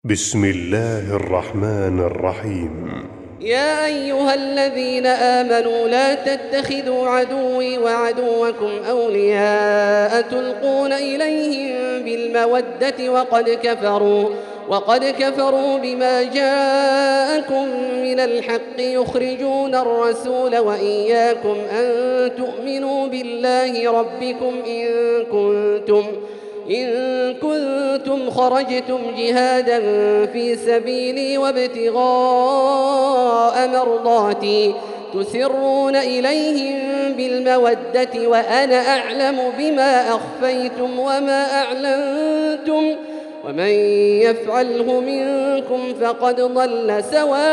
بسم الله الرحمن الرحيم. يا أيها الذين آمنوا لا تتخذوا عدوي وعدوكم أولياء تلقون إليهم بالمودة وقد كفروا بما جاءكم من الحق يخرجون الرسول وإياكم أن تؤمنوا بالله ربكم إن كنتم خرجتم جهادا في سبيلي وابتغاء مرضاتي تسرون إليهم بالمودة وأنا أعلم بما أخفيتم وما أعلنتم ومن يفعله منكم فقد ضل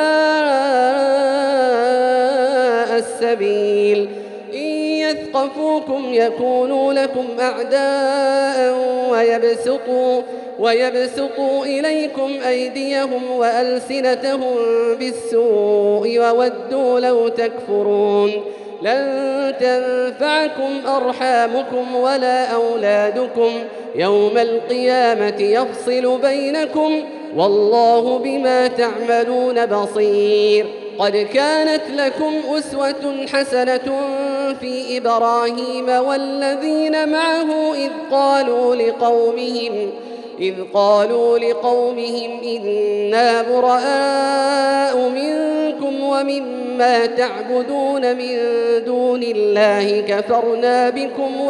سواء السبيل. يثقفوكم يكونوا لكم أعداء ويبسطوا إليكم أيديهم وألسنتهم بالسوء وودوا لو تكفرون. لن تنفعكم أرحامكم ولا أولادكم يوم القيامة يفصل بينكم والله بما تعملون بصير. قد كانت لكم أسوة حسنة في إبراهيم والذين معه إذ قالوا لقومهم إنا براء منكم ومما تعبدون من دون الله كفرنا بكم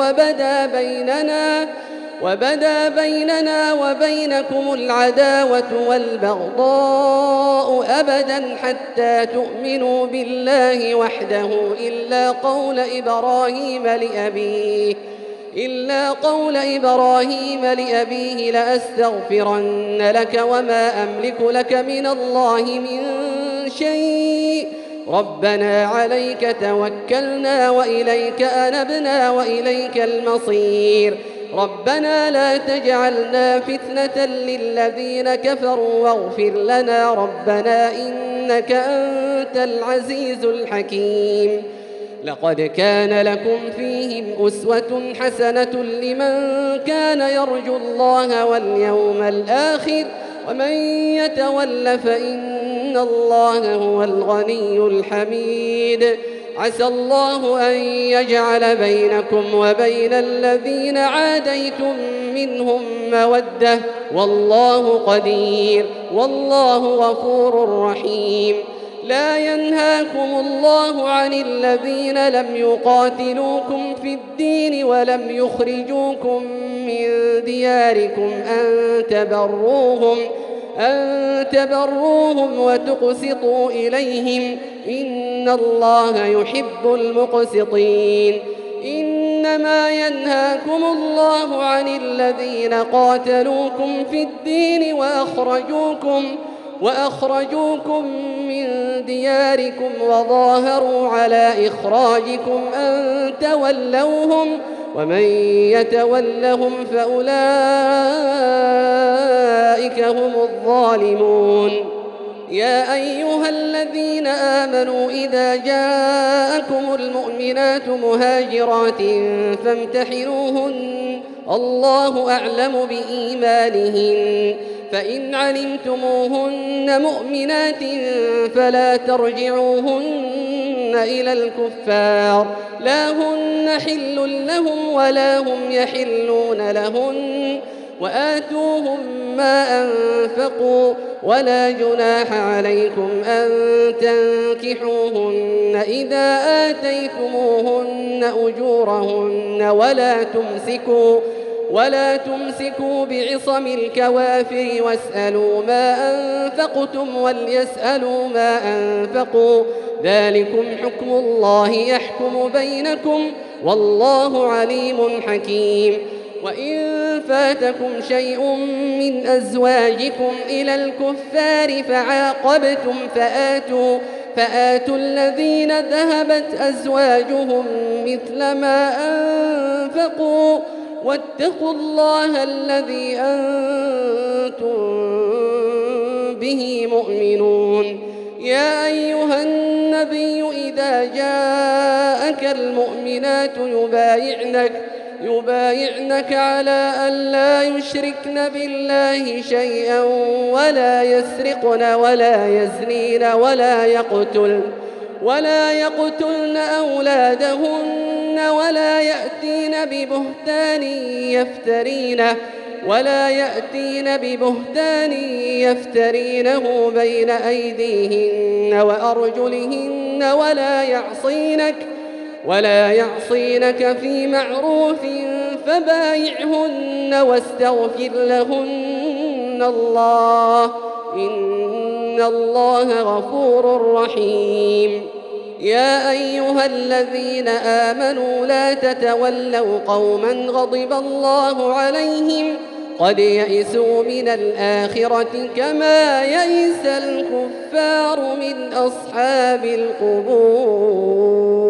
وبدا بيننا وبينكم العداوة والبغضاء أبدا حتى تؤمنوا بالله وحده إلا قول إبراهيم لأبيه لأستغفرن لك وما أملك لك من الله من شيء ربنا عليك توكلنا وإليك أنبنا وإليك المصير. ربنا لا تجعلنا فتنة للذين كفروا واغفر لنا ربنا إنك أنت العزيز الحكيم. لقد كان لكم فيهم أسوة حسنة لمن كان يرجو الله واليوم الآخر ومن يتول فإن الله هو الغني الحميد. عسى الله أن يجعل بينكم وبين الذين عاديتم منهم مودة والله قدير والله غفور رحيم. لا ينهاكم الله عن الذين لم يقاتلوكم في الدين ولم يخرجوكم من دياركم أن تبروهم وتقسطوا إليهم إن الله يحب المقسطين. إنما ينهاكم الله عن الذين قاتلوكم في الدين وأخرجوكم من دياركم وظاهروا على إخراجكم أن تولوهم ومن يتولهم فأولئك هم الظالمون. يا أيها الذين آمنوا إذا جاءكم المؤمنات مهاجرات فامتحنوهن الله أعلم بإيمانهن فإن علمتموهن مؤمنات فلا ترجعوهن إلى الكفار لا هن حل لهم ولا هم يحلون لهن وآتوهم ما أنفقوا ولا جناح عليكم أن تنكحوهن إذا آتيتموهن أجورهن ولا تمسكوا بعصم الكوافر واسألوا ما أنفقتم وليسألوا ما أنفقوا ذلكم حكم الله يحكم بينكم والله عليم حكيم. وإن فاتكم شيء من أزواجكم إلى الكفار فعاقبتم فآتوا الذين ذهبت أزواجهم مثل ما أنفقوا واتقوا الله الذي أنتم به مؤمنون. يا أيها النبي إذا جاءك المؤمنات يبايعنك على أن لا يشركن بالله شيئا ولا يسرقن ولا يزنين ولا يقتلن أولادهن ولا يأتين ببهتان يفترينه بين أيديهن وأرجلهن ولا يعصينك في معروف فبايعهن واستغفر لهن الله إن الله غفور رحيم. يا أيها الذين آمنوا لا تتولوا قوما غضب الله عليهم قد يئسوا من الآخرة كما يئس الكفار من أصحاب القبور.